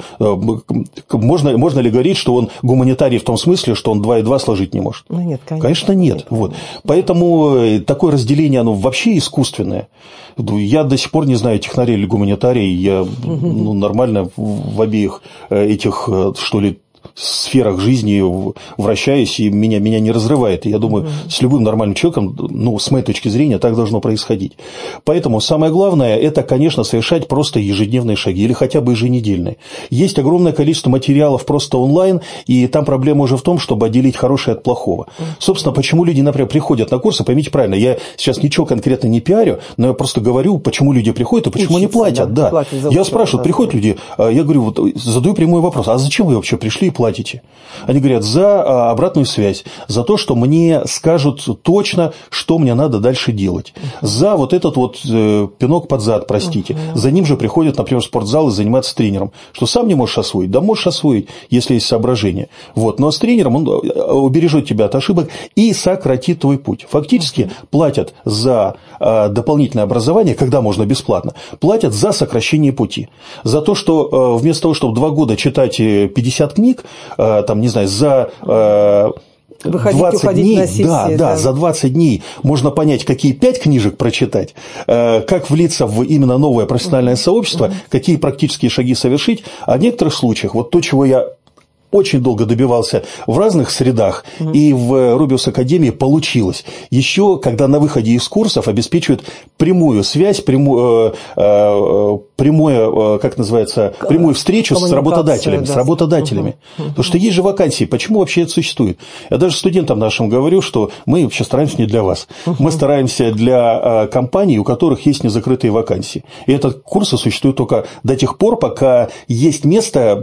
можно ли говорить, что он гуманитарий в том смысле, что он 2 + 2 сложить не может? Ну, нет, конечно, нет. Вот. Поэтому такое разделение, оно вообще искусственное. Я до сих пор не знаю, технарий или гуманитарий, я нормально в обеих этих, что ли, сферах жизни вращаюсь, и меня не разрывает. И я думаю, с любым нормальным человеком, ну, с моей точки зрения, так должно происходить. Поэтому самое главное – это, конечно, совершать просто ежедневные шаги или хотя бы еженедельные. Есть огромное количество материалов просто онлайн, и там проблема уже в том, чтобы отделить хорошее от плохого. Собственно, почему люди, например, приходят на курсы, поймите правильно, я сейчас ничего конкретно не пиарю, но я просто говорю, почему люди приходят и почему они платят. Да. Я спрашиваю, приходят люди, я говорю, вот, задаю прямой вопрос, а зачем вы вообще пришли и платите? Они говорят, за обратную связь, за то, что мне скажут точно, что мне надо дальше делать, за вот этот вот пинок под зад, простите. За ним же приходят, например, в спортзал и заниматься тренером. Что сам не можешь освоить? Да можешь освоить, если есть соображения. Вот. Но с тренером он убережет тебя от ошибок и сократит твой путь. Фактически платят за дополнительное образование, когда можно бесплатно, платят за сокращение пути. За то, что вместо того, чтобы 2 года читать 50 книг, там, не знаю, за 20 дней, за 20 дней можно понять, какие 5 книжек прочитать, как влиться в именно новое профессиональное сообщество, какие практические шаги совершить, а в некоторых случаях, вот то, чего я очень долго добивался в разных средах, и в Рубиус Академии получилось. Еще, когда на выходе из курсов обеспечивают прямую связь, прямую встречу с работодателями. Да. С работодателями. Потому что есть же вакансии. Почему вообще это существует? Я даже студентам нашим говорю, что мы вообще стараемся не для вас. Мы стараемся для компаний, у которых есть незакрытые вакансии. И этот курс существует только до тех пор, пока есть места,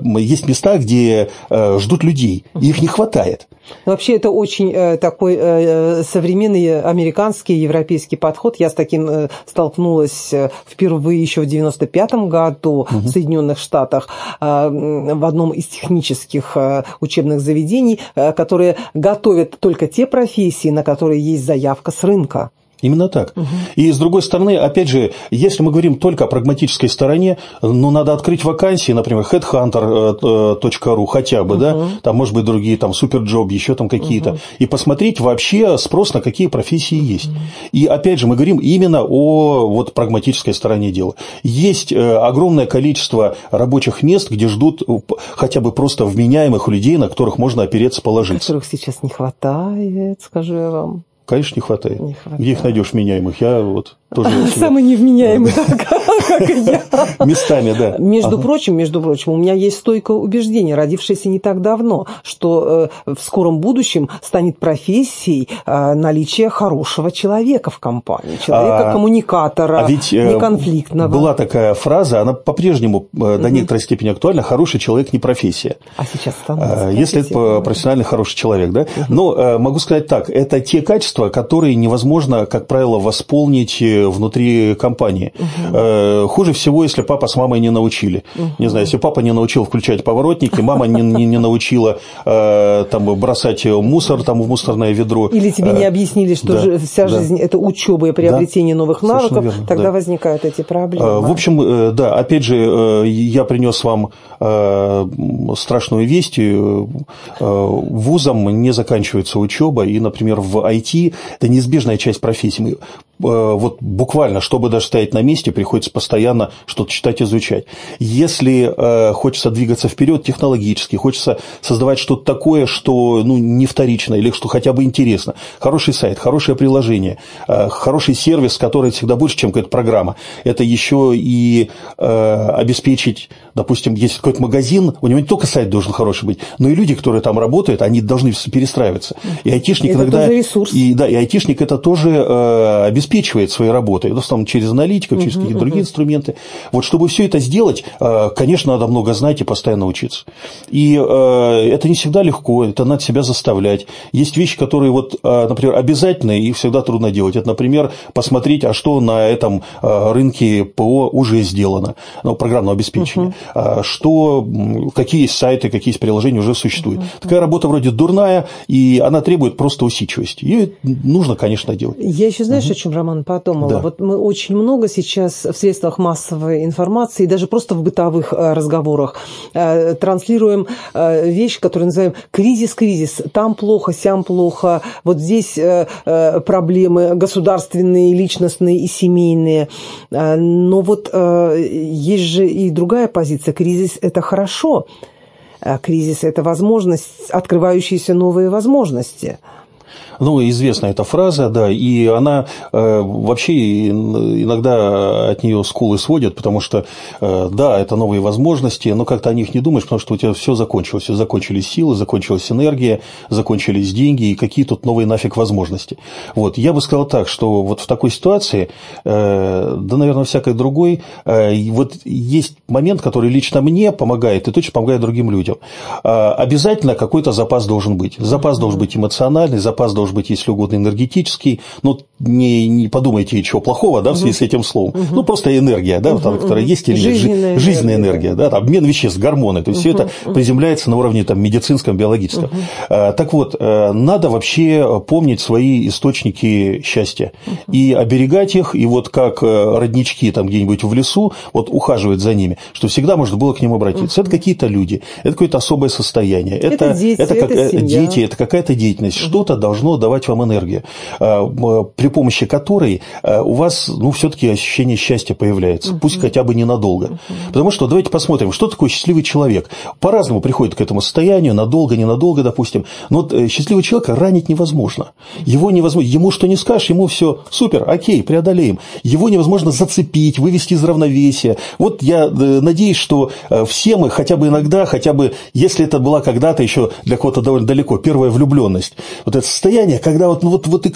где ждут людей, и их не хватает. Вообще это очень такой современный американский, европейский подход. Я с таким столкнулась впервые еще в 1995 году в Соединенных Штатах в одном из технических учебных заведений, которые готовят только те профессии, на которые есть заявка с рынка. Именно так. И, с другой стороны, опять же, если мы говорим только о прагматической стороне, надо открыть вакансии, например, headhunter.ru хотя бы, да, там, может быть, другие, там, Superjob, еще там какие-то, и посмотреть вообще спрос на какие профессии есть. И, опять же, мы говорим именно о прагматической стороне дела. Есть огромное количество рабочих мест, где ждут хотя бы просто вменяемых людей, на которых можно опереться, положиться. Которых сейчас не хватает, скажу я вам. Конечно, не хватает. Где их найдешь вменяемых? Я тоже... Самый невменяемый, как и я. Местами, да. Между прочим, у меня есть стойкое убеждение, родившееся не так давно, что в скором будущем станет профессией наличие хорошего человека в компании, человека-коммуникатора, неконфликтного. Была такая фраза, она по-прежнему до некоторой степени актуальна: хороший человек не профессия. А сейчас становится. Если это профессиональный хороший человек, да. Но могу сказать так, это те качества, которые невозможно, как правило, восполнить внутри компании. Хуже всего, если папа с мамой не научили. Не знаю, если папа не научил включать поворотники, мама не научила бросать мусор в мусорное ведро. Или тебе не объяснили, что вся жизнь – это учеба и приобретение новых навыков, верно, тогда возникают эти проблемы. В общем, да, опять же, я принес вам страшную весть. Вузом не заканчивается учеба, и, например, в IT это неизбежная часть профессии. Буквально, чтобы даже стоять на месте, приходится постоянно что-то читать, изучать. Если хочется двигаться вперед технологически, хочется создавать что-то такое, что не вторично, или что хотя бы интересно, хороший сайт, хорошее приложение, хороший сервис, который всегда больше, чем какая-то программа, это еще и обеспечить, допустим, если какой-то магазин, у него не только сайт должен хороший быть, но и люди, которые там работают, они должны перестраиваться. И айтишник это иногда... тоже ресурс. И айтишник это тоже обеспечивает своей работой, через аналитиков, через какие-то другие инструменты. Чтобы все это сделать, конечно, надо много знать и постоянно учиться. И это не всегда легко, это надо себя заставлять. Есть вещи, которые, например, обязательны и всегда трудно делать. Это, например, посмотреть, а что на этом рынке ПО уже сделано, программного обеспечения, какие есть сайты, какие есть приложения уже существуют. Такая работа вроде дурная, и она требует просто усидчивости. Ее нужно, конечно, делать. Я еще, знаешь, о чем, Роман, подумала? Да. Мы очень много сейчас в средствах массовой информации, даже просто в бытовых разговорах транслируем вещи, которые называем кризис. Там плохо, сям плохо, здесь проблемы государственные, личностные и семейные. Но есть же и другая позиция. Кризис – это хорошо. Кризис – это возможность, открывающиеся новые возможности. Известна эта фраза, да, и она вообще иногда от нее скулы сводят, потому что, да, это новые возможности, но как-то о них не думаешь, потому что у тебя все закончилось, закончились силы, закончилась энергия, закончились деньги, и какие тут новые нафиг возможности. Я бы сказал так, что в такой ситуации, наверное, всякой другой, есть момент, который лично мне помогает и точно помогает другим людям. Обязательно какой-то запас должен быть. Запас должен быть эмоциональный, запас должен быть, если угодно, энергетический. Не подумайте, чего плохого, да, в связи с этим словом. Просто энергия, да, которая есть, или жизненная энергия, да, обмен веществ, гормоны. То есть все это приземляется на уровне медицинском, биологическом. Так надо вообще помнить свои источники счастья и оберегать их, и как роднички где-нибудь в лесу, ухаживать за ними, что всегда можно было к ним обратиться. Это какие-то люди, это какое-то особое состояние, это дети, это какая-то деятельность, что-то должно давать вам энергию, при помощи которой у вас, все-таки ощущение счастья появляется, пусть хотя бы ненадолго. Потому что давайте посмотрим, что такое счастливый человек. По-разному приходит к этому состоянию, надолго, ненадолго, допустим. Но вот счастливого человека ранить невозможно. Его невозможно, ему что не скажешь, ему все супер, окей, преодолеем. Его невозможно зацепить, вывести из равновесия. Вот я надеюсь, что все мы хотя бы иногда, хотя бы, если это была когда-то еще для кого-то довольно далеко, первая влюбленность, вот это состояние, когда вот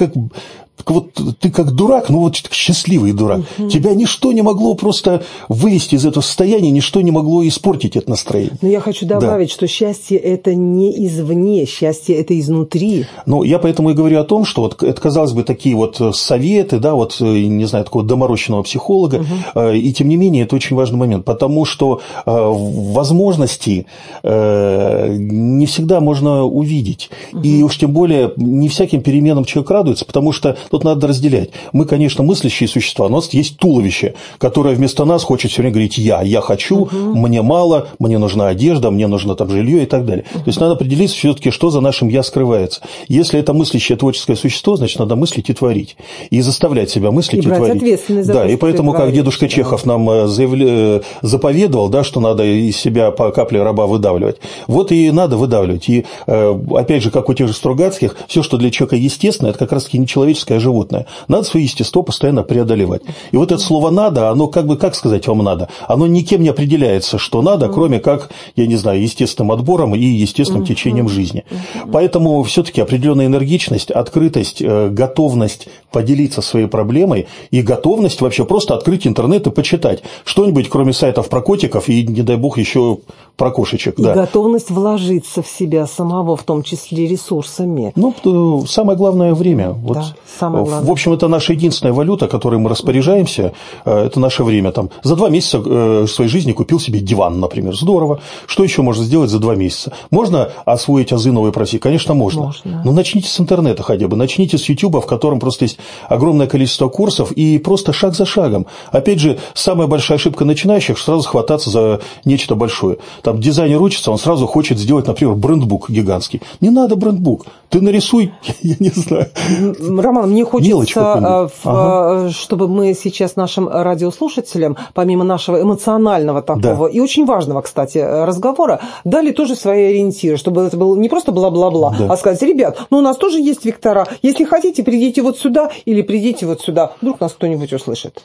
ты как дурак, счастливый дурак. Тебя ничто не могло просто вывести из этого состояния, ничто не могло испортить это настроение. Но я хочу добавить, что счастье – это не извне, счастье – это изнутри. Я поэтому и говорю о том, что вот это, казалось бы, такие вот советы, не знаю, такого доморощенного психолога, и тем не менее это очень важный момент, потому что возможности не всегда можно увидеть, и уж тем более не всяким переменам человек радуется, потому что тут надо разделять. Мы, конечно, мыслящие существа, но у нас есть туловище, которое вместо нас хочет все время говорить я хочу, мне мало, мне нужна одежда, мне нужно там жилье и так далее. То есть надо определиться все-таки, что за нашим я скрывается. Если это мыслящее творческое существо, значит, надо мыслить и творить. И заставлять себя мыслить и брать творить. Ответственность за да, то, и поэтому, как дедушка Чехов нам заповедовал, что надо из себя по капле раба выдавливать. Вот и надо выдавливать. И опять же, как у тех же Стругацких, все, что для человека естественно, это как раз-таки нечеловеческое животное. Надо свое естество постоянно преодолевать. И вот это слово «надо», оно как сказать вам «надо», оно никем не определяется, что надо, кроме как, я не знаю, естественным отбором и естественным течением жизни. Поэтому все-таки определенная энергичность, открытость, готовность поделиться своей проблемой и готовность вообще просто открыть интернет и почитать что-нибудь, кроме сайтов про котиков и, не дай бог, еще про кошечек. И готовность вложиться в себя самого, в том числе ресурсами. Самое главное – время. Самое главное. В общем, это наша единственная валюта, которой мы распоряжаемся, это наше время. За 2 месяца своей жизни купил себе диван, например. Здорово. Что еще можно сделать за 2 месяца? Можно освоить азы новой профессии? Конечно, можно. Но начните с интернета хотя бы, начните с Ютуба, в котором просто есть огромное количество курсов, и просто шаг за шагом. Опять же, самая большая ошибка начинающих – сразу хвататься за нечто большое. Дизайнер учится, он сразу хочет сделать, например, брендбук гигантский. Не надо брендбук. Ты нарисуй, я не знаю. Роман, мне хочется, чтобы мы сейчас нашим радиослушателям, помимо нашего эмоционального такого и очень важного, кстати, разговора, дали тоже свои ориентиры, чтобы это было не просто бла-бла-бла, а сказать: ребят, у нас тоже есть вектора, если хотите, придите вот сюда или придите вот сюда. Вдруг нас кто-нибудь услышит.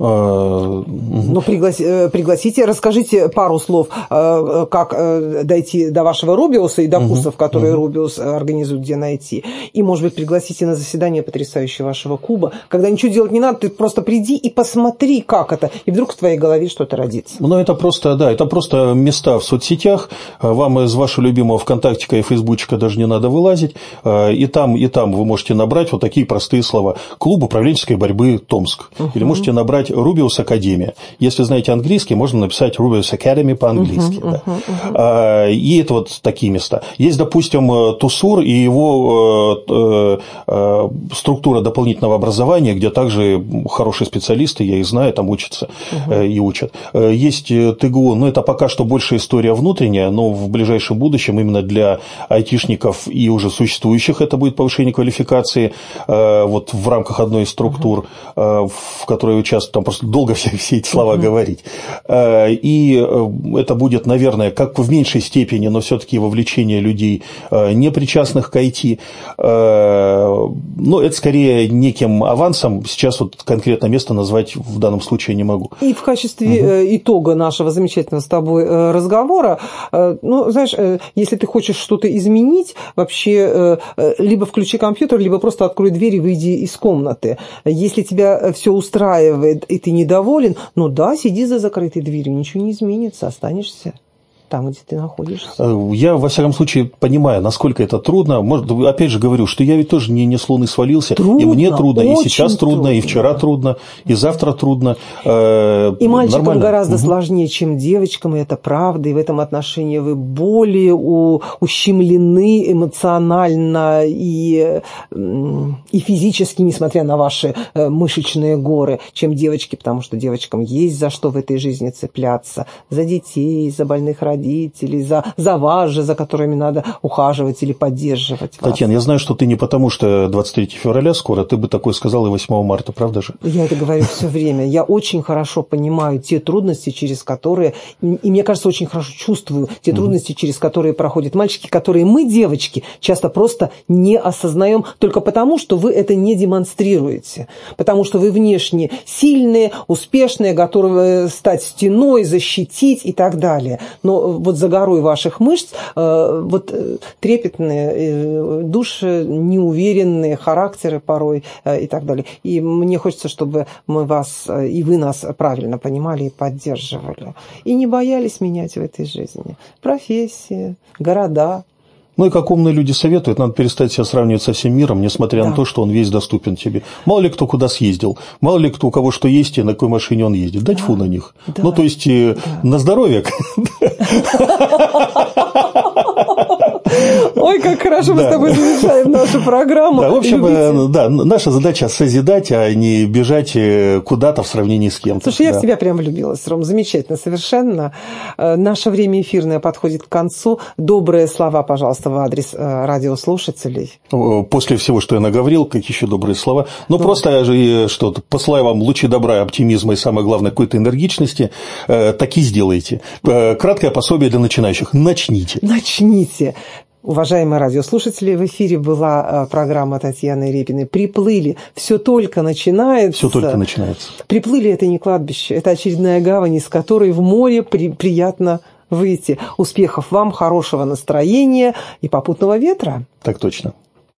Пригласите, расскажите пару слов, как дойти до вашего Рубиуса и до курсов, которые Рубиус организует, где найти. И, может быть, пригласите на заседание потрясающего вашего клуба, когда ничего делать не надо, ты просто приди и посмотри, как это, и вдруг в твоей голове что-то родится. Это просто места в соцсетях, вам из вашего любимого ВКонтактика и Фейсбучика даже не надо вылазить, и там вы можете набрать вот такие простые слова: клуб управленческой борьбы Томск, или можете набрать Rubius Академия. Если знаете английский, можно написать Rubius Academy по-английски. И это вот такие места. Есть, допустим, ТУСУР и его структура дополнительного образования, где также хорошие специалисты, я их знаю, там учатся и учат. Есть ТГУ, это пока что больше история внутренняя, но в ближайшем будущем именно для айтишников и уже существующих это будет повышение квалификации в рамках одной из структур, в которой участвуют. Там просто долго все эти слова говорить. И это будет, наверное, как в меньшей степени, но все-таки вовлечение людей, не причастных к IT. Но это скорее неким авансом. Сейчас конкретно место назвать в данном случае не могу. И в качестве итога нашего замечательного с тобой разговора, знаешь, если ты хочешь что-то изменить, вообще либо включи компьютер, либо просто открой дверь и выйди из комнаты. Если тебя все устраивает и ты недоволен, сиди за закрытой дверью, ничего не изменится, останешься там, где ты находишься. Я, во всяком случае, понимаю, насколько это трудно. Опять же говорю, что я ведь тоже не с луны свалился. Трудно, и мне трудно, и сейчас трудно, и вчера трудно, и завтра трудно. И мальчикам гораздо сложнее, чем девочкам, и это правда. И в этом отношении вы более ущемлены эмоционально и физически, несмотря на ваши мышечные горы, чем девочки, потому что девочкам есть за что в этой жизни цепляться. За детей, за больных родителей, родителей, за вас же, за которыми надо ухаживать или поддерживать вас. Татьяна, я знаю, что ты не потому, что 23 февраля скоро, ты бы такое сказала и 8 марта, правда же? Я это говорю все время. Я очень хорошо понимаю те трудности, через которые, и мне кажется, очень хорошо чувствую те трудности, через которые проходят мальчики, которые мы, девочки, часто просто не осознаем только потому, что вы это не демонстрируете. Потому что вы внешне сильные, успешные, готовы стать стеной, защитить и так далее. Но вот за горой ваших мышц вот трепетные души, неуверенные характеры порой и так далее. И мне хочется, чтобы мы вас и вы нас правильно понимали и поддерживали. И не боялись менять в этой жизни профессии, города. Ну и как умные люди советуют, надо перестать себя сравнивать со всем миром, несмотря на то, что он весь доступен тебе. Мало ли кто куда съездил, мало ли кто у кого что есть и на какой машине он ездит. Дать фу на них. Ну, то есть, на здоровье. Ой, как хорошо мы с тобой завершаем нашу программу. Да, в общем, да, наша задача созидать, а не бежать куда-то в сравнении с кем-то. Слушай, я в тебя прям влюбилась, Ром, замечательно, совершенно. Наше время эфирное подходит к концу. Добрые слова, пожалуйста, в адрес радиослушателей. После всего, что я наговорил, какие еще добрые слова. Ну, просто что-то посылаю вам лучи добра, оптимизма и, самое главное, какой-то энергичности. Так и сделайте. Краткое пособие для начинающих. Начните. Начните. Уважаемые радиослушатели, в эфире была программа Татьяны Репиной «Приплыли». Все только начинается. Все только начинается. Приплыли – это не кладбище, это очередная гавань, из которой в море приятно выйти. Успехов вам, хорошего настроения и попутного ветра. Так точно.